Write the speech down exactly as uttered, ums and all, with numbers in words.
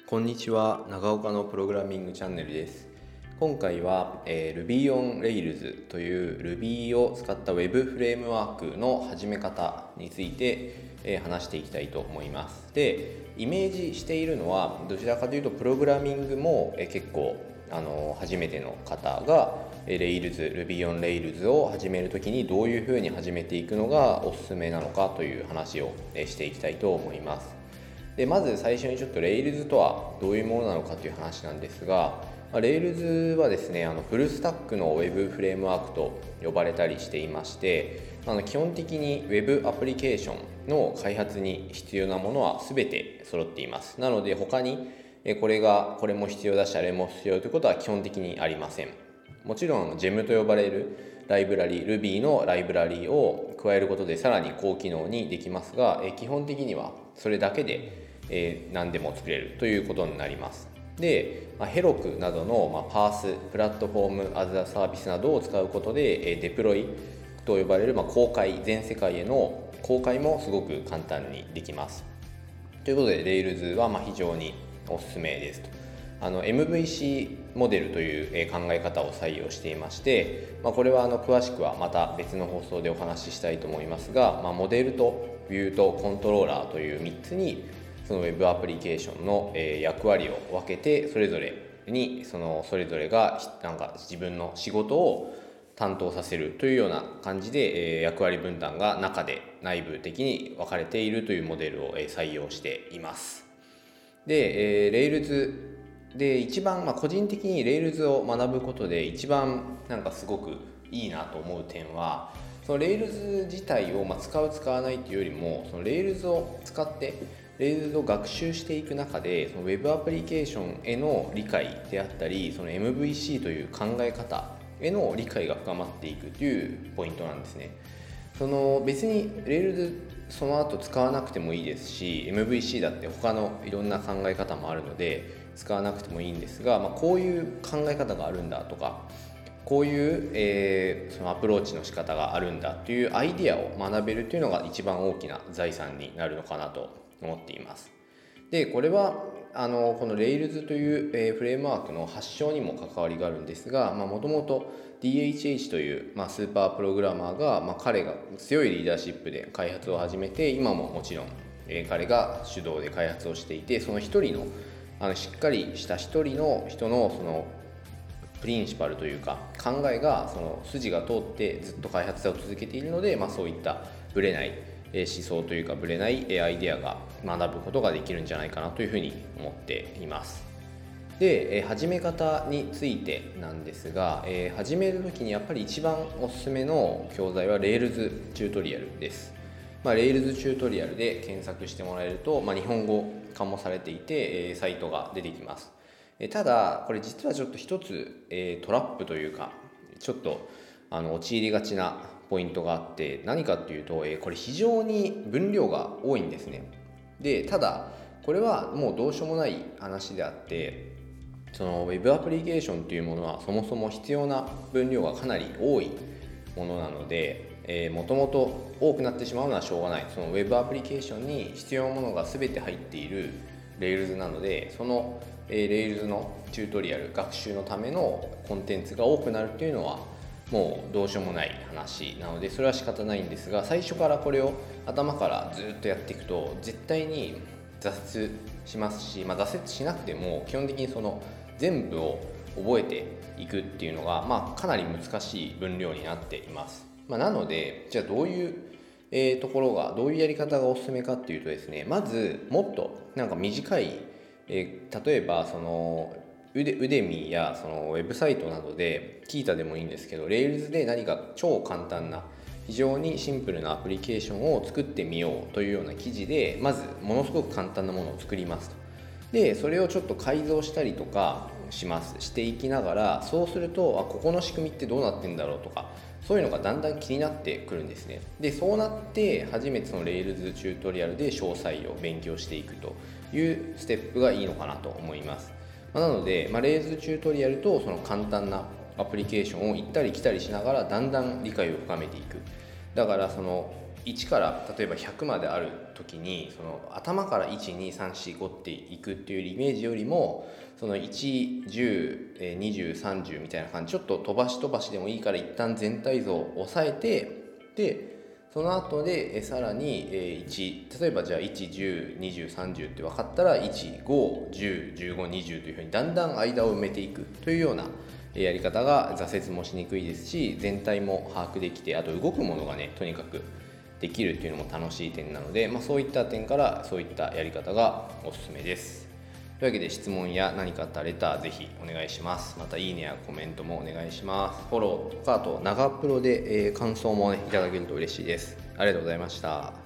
こんにちは、長岡のプログラミングチャンネルです。今回は、えー、Ruby on Rails という Ruby を使った Web フレームワークの始め方について、えー、話していきたいと思います。で、イメージしているのはどちらかというとプログラミングも、えー、結構あの初めての方が Rails、Ruby on Rails を始めるときにどういうふうに始めていくのがおすすめなのかという話を、えー、していきたいと思います。でまず最初にちょっと Rails とはどういうものなのかという話なんですが、Rails はですね、あのフルスタックの Web フレームワークと呼ばれたりしていまして、あの基本的に Web アプリケーションの開発に必要なものは全て揃っています。なので他にこれがこれも必要だしあれも必要ということは基本的にありません。もちろん ジェム と呼ばれるライブラリ Ruby のライブラリを加えることでさらに高機能にできますが、基本的にはそれだけでえー、何でも作れるということになります。で、まあ、ヘロクなどの、まあ、パース、プラットフォームアズアサービスなどを使うことで、えー、デプロイと呼ばれる、まあ、公開、全世界への公開もすごく簡単にできます。ということで Rails はまあ非常におすすめですと。あの エムブイシー モデルという考え方を採用していまして、まあ、これはあの詳しくはまた別の放送でお話ししたいと思いますが、まあ、モデルとビューとコントローラーというみっつにそのウェブアプリケーションの役割を分けて、それぞれにそのそれぞれがなんか自分の仕事を担当させるというような感じで役割分担が中で内部的に分かれているというモデルを採用しています。で、Rails で一番、まあ、個人的に Rails を学ぶことで一番なんかすごくいいなと思う点は、その Rails 自体をまあ使う使わないというよりも、その Rails を使ってRails を学習していく中で、その Web アプリケーションへの理解であったり、その エムブイシー という考え方への理解が深まっていくというポイントなんですね。その別に Rails その後使わなくてもいいですし、 エムブイシー だって他のいろんな考え方もあるので使わなくてもいいんですが、まあ、こういう考え方があるんだとか、こういう、えー、そのアプローチの仕方があるんだというアイディアを学べるというのが一番大きな財産になるのかなと思っています。でこれはあのこの Rails という、えー、フレームワークの発祥にも関わりがあるんですが、もともと ディーエイチエイチ という、まあ、スーパープログラマーが、まあ、彼が強いリーダーシップで開発を始めて、今ももちろん、えー、彼が主導で開発をしていて、その一人のあのしっかりした一人の人のそのプリンシパルというか考えが、その筋が通ってずっと開発を続けているので、まあ、そういったブレない思想というかブレないアイデアが学ぶことができるんじゃないかなというふうに思っています。で、始め方についてなんですが、始めるときにやっぱり一番おすすめの教材は Rails チュートリアルです。まあ、Rails チュートリアルで検索してもらえると、まあ、日本語化もされていてサイトが出てきます。ただこれ実はちょっと一つトラップというか、ちょっとあの陥りがちなポイントがあって、何かっていうと、これ非常に分量が多いんですね。でただこれはもうどうしようもない話であって、その Web アプリケーションというものはそもそも必要な分量がかなり多いものなので、えー、もともと多くなってしまうのはしょうがない。その Web アプリケーションに必要なものが全て入っている Rails なので、その、えー、Rails のチュートリアル学習のためのコンテンツが多くなるというのはもうどうしようもない話なので、それは仕方ないんですが、最初からこれを頭からずっとやっていくと絶対に挫折しますし、まあ、挫折しなくても基本的にその全部を覚えていくっていうのが、まあ、かなり難しい分量になっています。まあ、なのでじゃあどういう、えー、ところがどういうやり方がおすすめかっていうとですね、まずもっとなんか短い、えー、例えばそのウデ、ウデミやそのウェブサイトなどでキータでもいいんですけど、Rails で何か超簡単な非常にシンプルなアプリケーションを作ってみようというような記事で、まずものすごく簡単なものを作りますと。でそれをちょっと改造したりとかしますしていきながら、そうするとあここの仕組みってどうなってんだろうとか、そういうのがだんだん気になってくるんですね。でそうなって初めてその Rails チュートリアルで詳細を勉強していくというステップがいいのかなと思います。なので、まあ、Rails チュートリアルとその簡単なアプリケーションを行ったり来たりしながらだんだん理解を深めていく。だからそのいちから例えばひゃくまである時にその頭からいちにさんしごっていくっていうイメージよりもそのいち、じゅう、にじゅう、さんじゅうみたいな感じちょっと飛ばし飛ばしでもいいから一旦全体像を押さえてでその後でさらにいち例えばじゃあいち、じゅう、にじゅう、さんじゅうって分かったらいち、ご、じゅう、じゅうご、にじゅうというふうにだんだん間を埋めていくというようなやり方が挫折もしにくいですし全体も把握できてあと動くものがねとにかくできるっていうのも楽しい点なので、まあ、そういった点からそういったやり方がおすすめです。というわけで質問や何かあったらレターぜひお願いします。またいいねやコメントもお願いします。フォローとかあと長プロで、えー、感想もねいただけると嬉しいです。ありがとうございました。